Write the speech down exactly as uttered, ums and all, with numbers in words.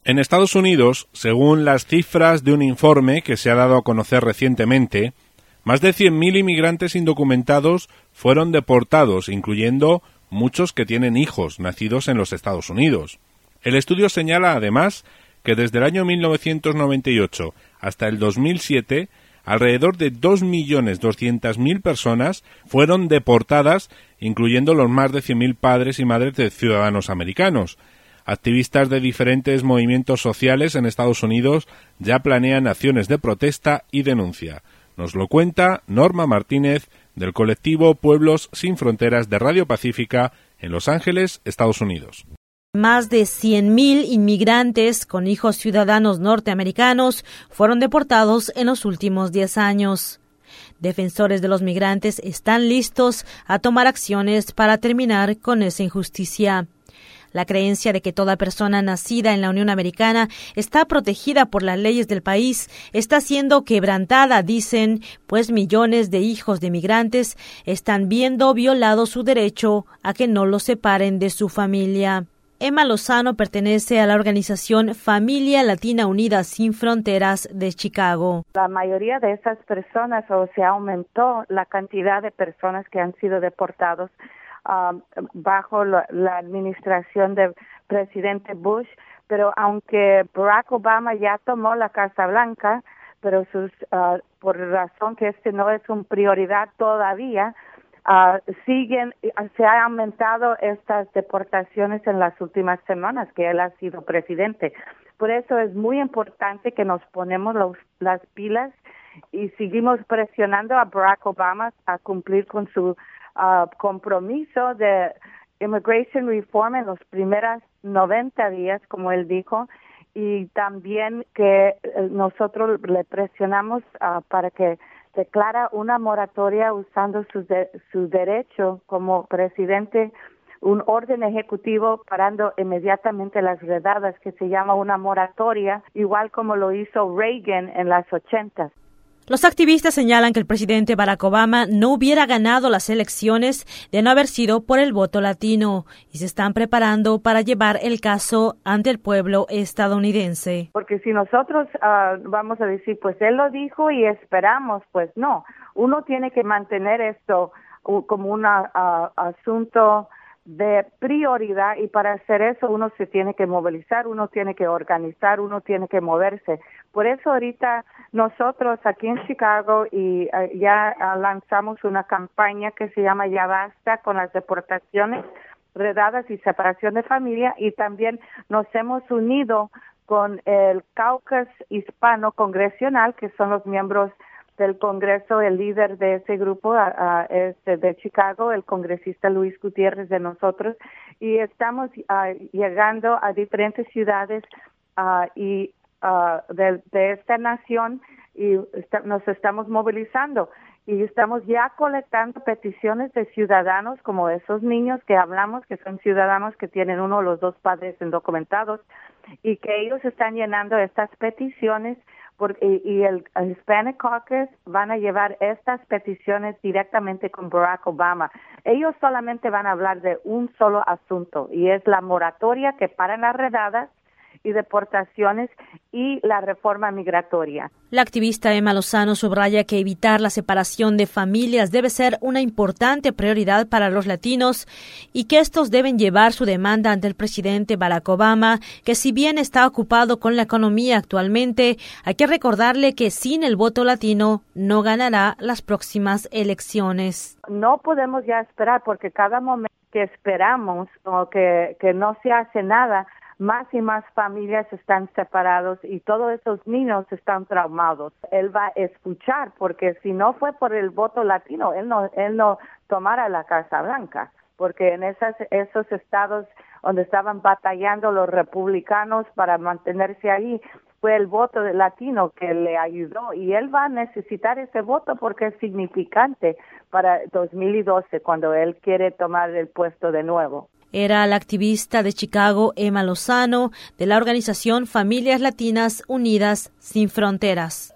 En Estados Unidos, según las cifras de un informe que se ha dado a conocer recientemente, más de cien mil inmigrantes indocumentados fueron deportados, incluyendo muchos que tienen hijos nacidos en los Estados Unidos. El estudio señala, además, que desde el año mil novecientos noventa y ocho hasta el dos mil siete, alrededor de dos millones doscientas mil personas fueron deportadas, incluyendo los más de cien mil padres y madres de ciudadanos americanos. Activistas de diferentes movimientos sociales en Estados Unidos ya planean acciones de protesta y denuncia. Nos lo cuenta Norma Martínez, del colectivo Pueblos Sin Fronteras de Radio Pacífica en Los Ángeles, Estados Unidos. Más de cien mil inmigrantes con hijos ciudadanos norteamericanos fueron deportados en los últimos diez años. Defensores de los migrantes están listos a tomar acciones para terminar con esa injusticia. La creencia de que toda persona nacida en la Unión Americana está protegida por las leyes del país está siendo quebrantada, dicen, pues millones de hijos de migrantes están viendo violado su derecho a que no los separen de su familia. Emma Lozano pertenece a la organización Familia Latina Unida Sin Fronteras de Chicago. La mayoría de esas personas, o se aumentó la cantidad de personas que han sido deportados Uh, bajo la, la administración del presidente Bush, pero aunque Barack Obama ya tomó la Casa Blanca, pero sus, uh, por razón que este no es una prioridad todavía, uh, siguen, se han aumentado estas deportaciones en las últimas semanas que él ha sido presidente. Por eso es muy importante que nos ponemos los, las pilas y seguimos presionando a Barack Obama a cumplir con su Uh, compromiso de immigration reform en los primeros noventa días, como él dijo, y también que eh, nosotros le presionamos uh, para que declara una moratoria usando su, de, su derecho como presidente, un orden ejecutivo parando inmediatamente las redadas, que se llama una moratoria, igual como lo hizo Reagan en las ochentas. Los activistas señalan que el presidente Barack Obama no hubiera ganado las elecciones de no haber sido por el voto latino y se están preparando para llevar el caso ante el pueblo estadounidense. Porque si nosotros uh, vamos a decir, pues él lo dijo y esperamos, pues no. Uno tiene que mantener esto uh, como un uh, asunto de prioridad, y para hacer eso uno se tiene que movilizar, uno tiene que organizar, uno tiene que moverse. Por eso ahorita nosotros aquí en Chicago y uh, ya uh, lanzamos una campaña que se llama Ya Basta con las deportaciones, redadas y separación de familia, y también nos hemos unido con el Caucus Hispano Congresional, que son los miembros del Congreso. El líder de ese grupo uh, uh, es de Chicago, el congresista Luis Gutiérrez de nosotros, y estamos uh, llegando a diferentes ciudades uh, y uh, de, de esta nación, y está, nos estamos movilizando y estamos ya colectando peticiones de ciudadanos como esos niños que hablamos, que son ciudadanos que tienen uno o los dos padres indocumentados, y que ellos están llenando estas peticiones. Porque, y el Hispanic Caucus van a llevar estas peticiones directamente con Barack Obama. Ellos solamente van a hablar de un solo asunto, y es la moratoria que para las redadas y deportaciones y la reforma migratoria. La activista Emma Lozano subraya que evitar la separación de familias debe ser una importante prioridad para los latinos y que estos deben llevar su demanda ante el presidente Barack Obama, que si bien está ocupado con la economía actualmente, hay que recordarle que sin el voto latino no ganará las próximas elecciones. No podemos ya esperar, porque cada momento que esperamos o que, que no se hace nada, más y más familias están separados y todos esos niños están traumados. Él va a escuchar, porque si no fue por el voto latino, él no, él no tomara la Casa Blanca, porque en esas, esos estados donde estaban batallando los republicanos para mantenerse ahí, fue el voto latino que le ayudó, y él va a necesitar ese voto porque es significante para dos mil doce, cuando él quiere tomar el puesto de nuevo. Era la activista de Chicago, Emma Lozano, de la organización Familias Latinas Unidas Sin Fronteras.